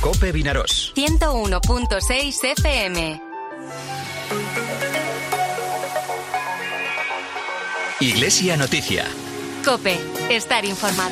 COPE Vinaròs. 101.6 FM. Iglesia Noticia. COPE. Estar informado.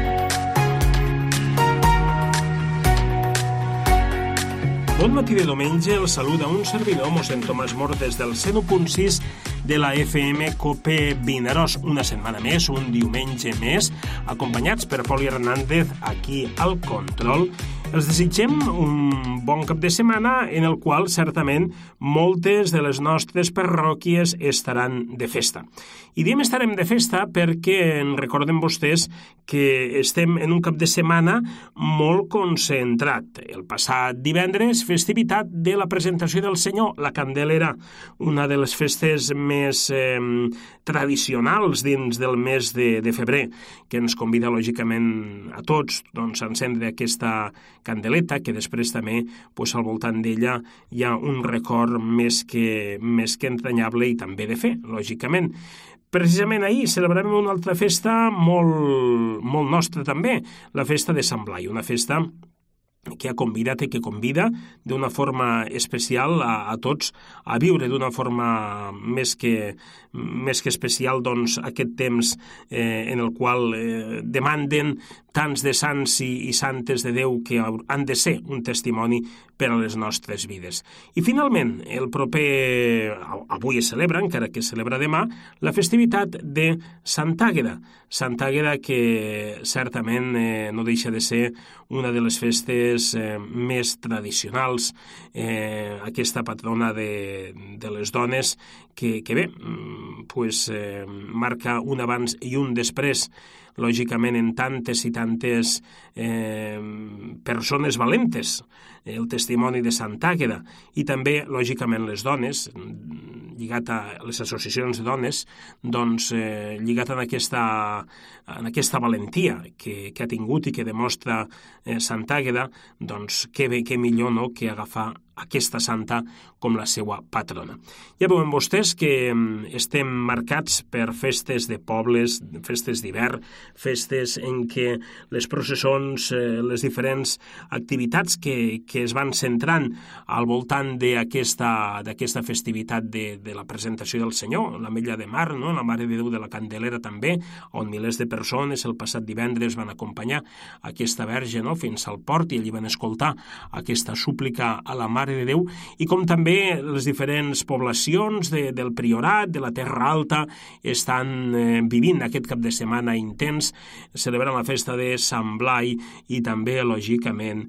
Bon matí de diumenge, el saluda un servidor, mossèn Tomàs Mor, des del 101.6 de la FM COPE Vinaròs. Una setmana més, un diumenge més, acompanyats per Poli Hernández aquí al control. Els desitgem un bon cap de setmana en el qual certament moltes de les nostres parròquies estaran de festa. I diem estarem de festa perquè recordem vostès que estem en un cap de setmana molt concentrat. El passat divendres, festivitat de la presentació del Senyor, la Candelera, una de les festes més tradicionals dins del mes de febrer, que ens convida lògicament a tots doncs, a encendre aquesta candeleta, que després també al voltant d'ella hi ha un record més que entranyable i també de fe, lògicament. Precisament ahir celebràvem una altra festa molt nostra també, la festa de Sant Blai, una festa que ha convidat i que convida d'una forma especial a tots a viure d'una forma més que especial doncs, aquest temps en el qual demanden tants de sants i santes de Déu que han de ser un testimoni per a les nostres vides. I finalment, avui es celebra, encara que es celebra demà, la festivitat de Sant Àgueda. Sant Àgueda que certament no deixa de ser una de les festes més tradicionals, aquesta patrona de les dones que marca un abans i un després, lògicament en tantes i tantes persones valentes, el testimoni de Sant Àgueda, i també, lògicament, les dones, lligat a les associacions de dones, doncs, lligat en aquesta valentia que ha tingut i que demostra Sant Àgueda, doncs, què millor no que agafar aquesta santa com la seva patrona. Ja veuen vostès que estem marcats per festes de pobles, festes d'hivern, festes en què les processons, les diferents activitats que es van centrant al voltant d'aquesta festivitat de la presentació del Senyor, l'Ametlla de Mar, no? La Mare de Déu de la Candelera també, on milers de persones el passat divendres van acompanyar aquesta verge, no? Fins al port, i allí van escoltar aquesta súplica a la Mare de Déu, i com també les diferents poblacions del Priorat, de la Terra Alta, estan vivint aquest cap de setmana intens, celebrant la festa de Sant Blai i també, lògicament,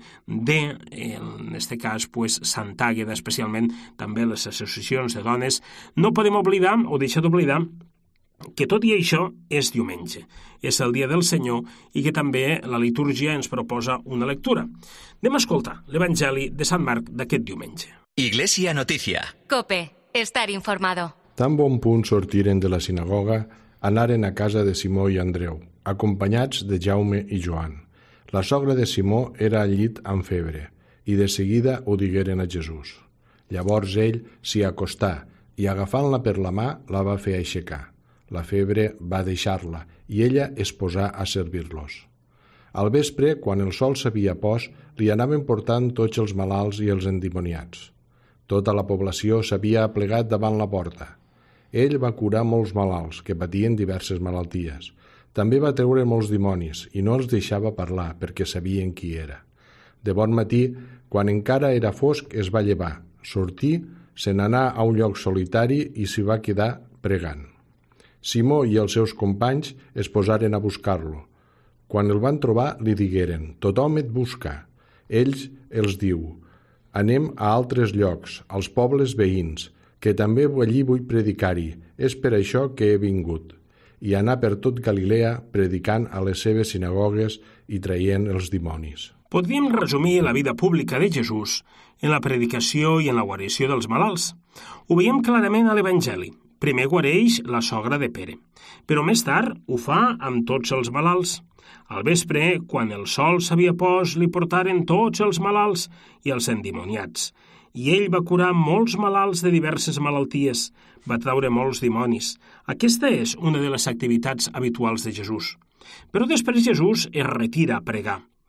en aquest cas, Sant Àgueda, especialment també les associacions de dones. No podem oblidar, o deixar d'oblidar, que tot i això és diumenge, és el dia del Senyor i que també la litúrgia ens proposa una lectura. Anem a escoltar l'Evangeli de Sant Marc d'aquest diumenge. Iglesia Noticia. COPE. Estar informado. Tan bon punt sortiren de la sinagoga, anaren a casa de Simó i Andreu, acompanyats de Jaume i Joan. La sogra de Simó era al llit amb febre, i de seguida ho digueren a Jesús. Llavors ell s'hi acostà i, agafant-la per la mà, la va fer aixecar. La febre va deixar-la i ella es posà a servir-los. Al vespre, quan el sol s'havia pos, li anaven portant tots els malalts i els endimoniats. Tota la població s'havia aplegat davant la porta. Ell va curar molts malalts que patien diverses malalties. També va treure molts dimonis i no els deixava parlar perquè sabien qui era. De bon matí, quan encara era fosc, es va llevar, sortí, se n'anà a un lloc solitari i s'hi va quedar pregant. Simó i els seus companys es posaren a buscar-lo. Quan el van trobar, li digueren: «Tothom et busca». Ells els diu: «Anem a altres llocs, als pobles veïns, que també allí vull predicar-hi. És per això que he vingut». I anar per tot Galilea predicant a les seves sinagogues i traient els dimonis. Podríem resumir la vida pública de Jesús en la predicació i en la guarició dels malalts. Ho veiem clarament a l'Evangeli. Primer guareix la sogra de Pere, però més tard ho fa amb tots els malalts. Al vespre, quan el sol s'havia pos, li portaren tots els malalts i els endimoniats. I ell va curar molts malalts de diverses malalties, va traure molts dimonis. Aquesta és una de les activitats habituals de Jesús. Però després Jesús es retira a pregar.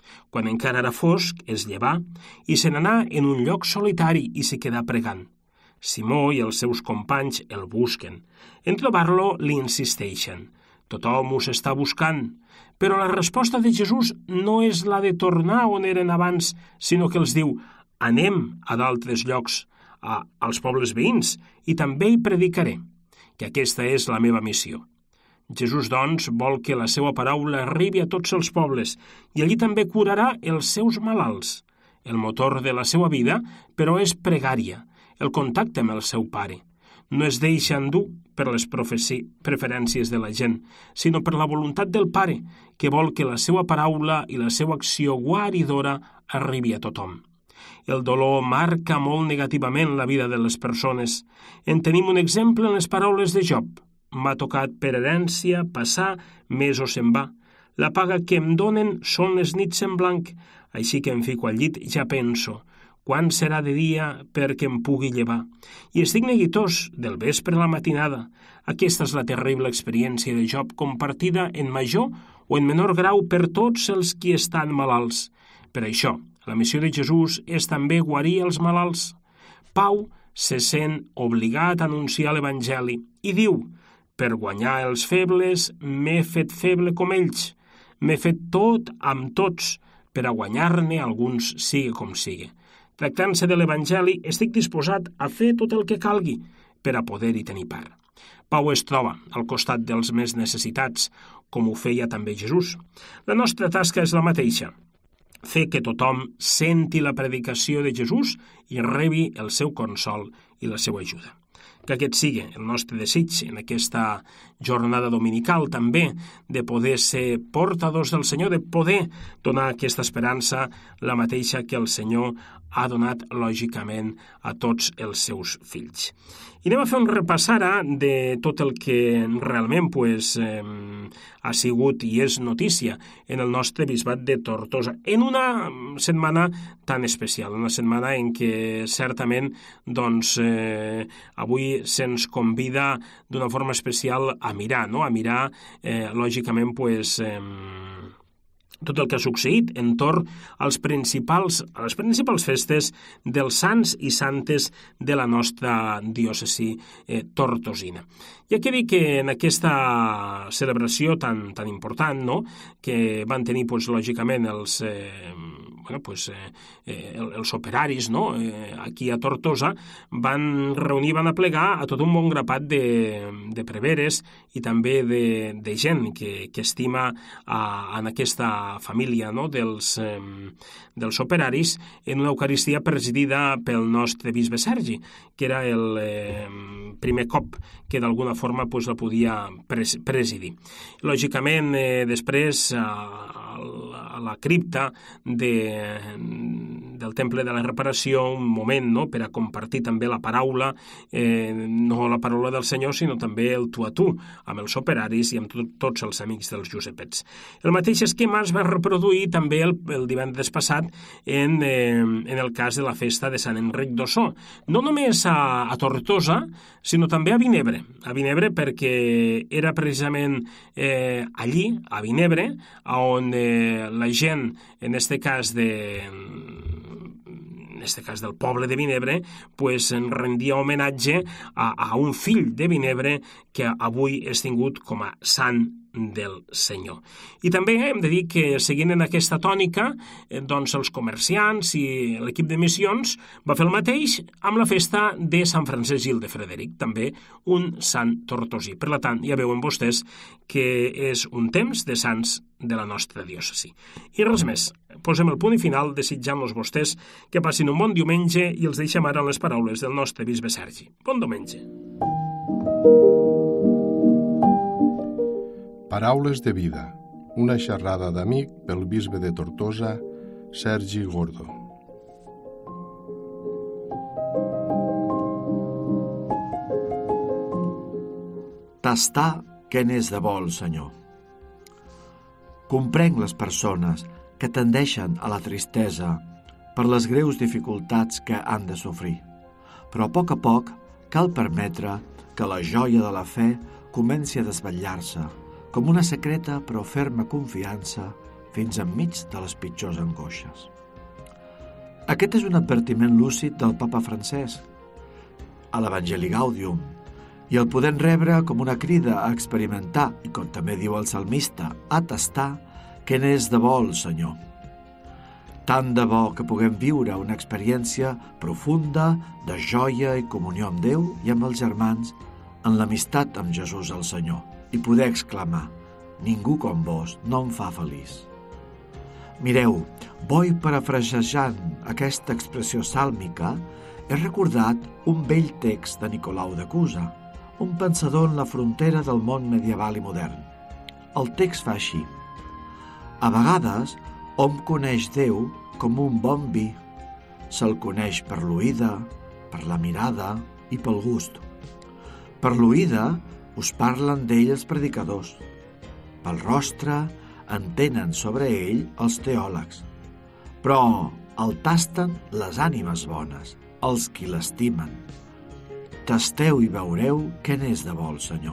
Quan encara era fosc, es llevà i se n'anà en un lloc solitari i se quedà pregant. Simó i els seus companys el busquen. En trobar-lo li insisteixen. Tothom us està buscant, però la resposta de Jesús no és la de tornar on eren abans, sinó que els diu: anem a d'altres llocs, als pobles veïns, i també hi predicaré, que aquesta és la meva missió. Jesús, doncs, vol que la seva paraula arribi a tots els pobles i allí també curarà els seus malalts. El motor de la seva vida, però, és pregària, el contacte amb el seu Pare. No es deixa endur per les preferències de la gent, sinó per la voluntat del Pare, que vol que la seva paraula i la seva acció guaridora arribi a tothom. El dolor marca molt negativament la vida de les persones. En tenim un exemple en les paraules de Job. M'ha tocat per herència passar, més o se'n va. La paga que em donen són les nits en blanc, així que em fico al llit i ja penso: quan serà de dia perquè em pugui llevar? I estic neguitós del vespre a la matinada. Aquesta és la terrible experiència de Job, compartida en major o en menor grau per tots els qui estan malalts. Per això, la missió de Jesús és també guarir els malalts. Pau se sent obligat a anunciar l'Evangeli i diu: per guanyar els febles m'he fet feble com ells. M'he fet tot amb tots per a guanyar-ne alguns, sigui com sigui. Tractant-se de l'Evangeli, estic disposat a fer tot el que calgui per a poder-hi tenir part. Pau es troba al costat dels més necessitats, com ho feia també Jesús. La nostra tasca és la mateixa: fer que tothom senti la predicació de Jesús i rebi el seu consol i la seva ajuda. Que aquest sigui el nostre desig en aquesta jornada dominical, també de poder ser portadors del Senyor, de poder donar aquesta esperança, la mateixa que el Senyor ha donat lògicament a tots els seus fills. I anem a fer un repàs ara de tot el que realment ha sigut i és notícia en el nostre bisbat de Tortosa, en una setmana tan especial, una setmana en què certament avui se'ns convida d'una forma especial a mirar, no? A mirar lògicament tot el que ha succeït entorn a les principals festes dels sants i santes de la nostra diòcesi tortosina. Hi ha que dir que en aquesta celebració tan important, no?, que van tenir lògicament els operaris, no?, aquí a Tortosa, van reunir, van aplegar a tot un bon grapat de preveres i també de gent que estima en aquesta família, no?, dels operaris, en una Eucaristia presidida pel nostre bisbe Sergi, que era el primer cop que d'alguna forma la podia presidir. Lògicament, després, a la cripta del Temple de la Reparació, un moment, no?, per a compartir també la paraula, no la paraula del Senyor, sinó també el tu a tu, amb els operaris i amb tots els amics dels Josepets. El mateix esquema es va reproduir també el divendres passat en el cas de la festa de Sant Enric d'Ossó. No només a Tortosa, sinó també a Vinebre. A Vinebre perquè era precisament allí, a Vinebre, on la gent, en este cas del poble de Vinebre, en rendia homenatge a un fill de Vinebre que avui és tingut com a sant del Senyor. I també hem de dir que, seguint en aquesta tònica, els comerciants i l'equip de missions va fer el mateix amb la festa de Sant Francesc Gil de Frederic, també un sant tortosí. Per tant, ja veuen vostès que és un temps de sants de la nostra diòcesi. I res més, posem el punt i final desitjant-los vostès que passin un bon diumenge i els deixem ara les paraules del nostre bisbe Sergi. Bon diumenge. Paraules de vida, una xerrada d'amic pel bisbe de Tortosa, Sergi Gordo. Tastar què n'és de bo el Senyor. Comprenc les persones que tendeixen a la tristesa per les greus dificultats que han de sofrir, però a poc cal permetre que la joia de la fe comenci a desvetllar-se com una secreta però ferma confiança fins enmig de les pitjors angoixes. Aquest és un advertiment lúcid del papa Francesc a l'Evangeli Gaudium, i el podem rebre com una crida a experimentar, i com també diu el salmista, a tastar què n'és de bo el Senyor. Tant de bo que puguem viure una experiència profunda de joia i comunió amb Déu i amb els germans en l'amistat amb Jesús el Senyor, i poder exclamar: ningú com vos no em fa feliç. Mireu, bo i parafrasejant aquesta expressió sàlmica, he recordat un vell text de Nicolau de Cusa, un pensador en la frontera del món medieval i modern. El text fa així: a vegades hom coneix Déu com un bon vi. Se'l coneix per l'oïda, per la mirada i pel gust. Per l'oïda us parlen d'ell els predicadors. Pel rostre entenen sobre ell els teòlegs. Però el tasten les ànimes bones, els qui l'estimen. Tasteu i veureu què n'és de bo el Senyor.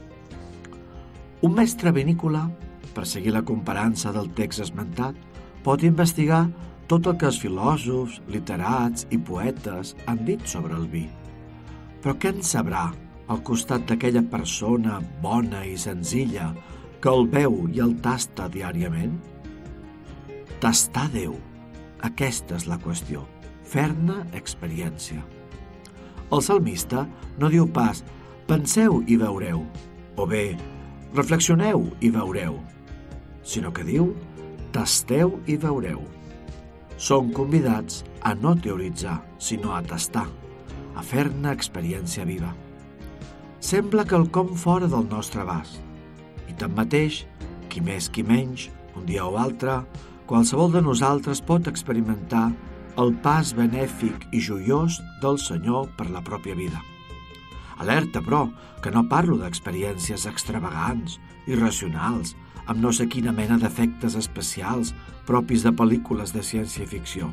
Un mestre vinícola, per seguir la comparança del text esmentat, pot investigar tot el que els filòsofs, literats i poetes han dit sobre el vi. Però què en sabrà al costat d'aquella persona bona i senzilla que el veu i el tasta diàriament? Tastar Déu, aquesta és la qüestió, fer-ne experiència. El salmista no diu pas penseu i veureu, o bé reflexioneu i veureu, sinó que diu tasteu i veureu. Som convidats a no teoritzar, sinó a tastar, a fer-ne experiència viva. Sembla quelcom fora del nostre abast, i tanmateix, qui més qui menys, un dia o altre, qualsevol de nosaltres pot experimentar el pas benèfic i joiós del Senyor per la pròpia vida. Alerta, però, que no parlo d'experiències extravagants, irracionals, amb no sé quina mena d'efectes especials propis de pel·lícules de ciència-ficció.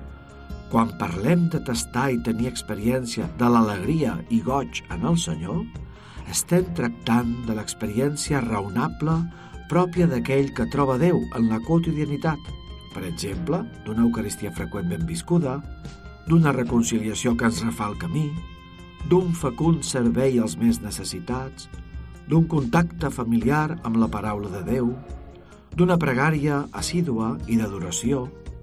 Quan parlem de tastar i tenir experiència de l'alegria i goig en el Senyor, estem tractant de l'experiència raonable pròpia d'aquell que troba Déu en la quotidianitat, per exemple, d'una Eucaristia freqüent ben viscuda, d'una reconciliació que ens refà el camí, d'un fecund servei als més necessitats, d'un contacte familiar amb la paraula de Déu, d'una pregària assídua i d'adoració.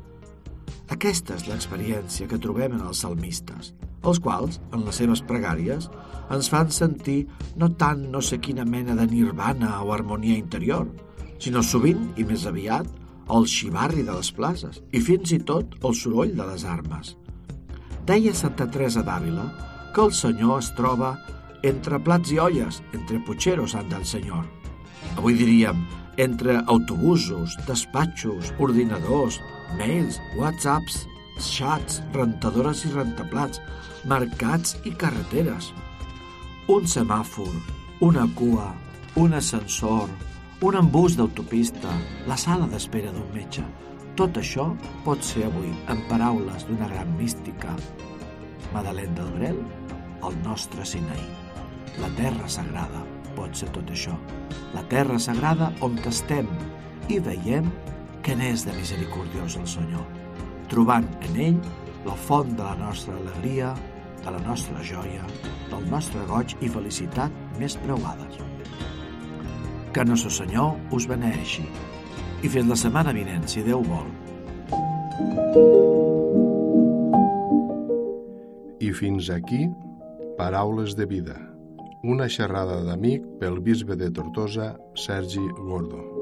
Aquesta és l'experiència que trobem en els salmistes, els quals, en les seves pregàries, ens fan sentir no tant no sé quina mena de nirvana o harmonia interior, sinó sovint, i més aviat, el xivarri de les places i fins i tot el soroll de les armes. Deia Santa Teresa d'Àvila que el Senyor es troba entre plats i olles, entre pucheros anda el Senyor. Avui diríem entre autobusos, despatxos, ordinadors, mails, whatsapps, xats, rentadores i rentaplats, mercats i carreteres. Un semàfor, una cua, un ascensor, un embús d'autopista, la sala d'espera d'un metge. Tot això pot ser avui, en paraules d'una gran mística, Madeleine del Brel, el nostre Sinaí. La terra sagrada pot ser tot això. La terra sagrada on tastem i veiem què n'és de misericordiós el Senyor, trobant en ell la font de la nostra alegria, de la nostra joia, del nostre goig i felicitat més preuades. Que Nostre Senyor us beneeixi i fins la setmana vinent, si Déu vol. I fins aquí, Paraules de Vida, una xerrada d'amic pel bisbe de Tortosa, Sergi Gordo.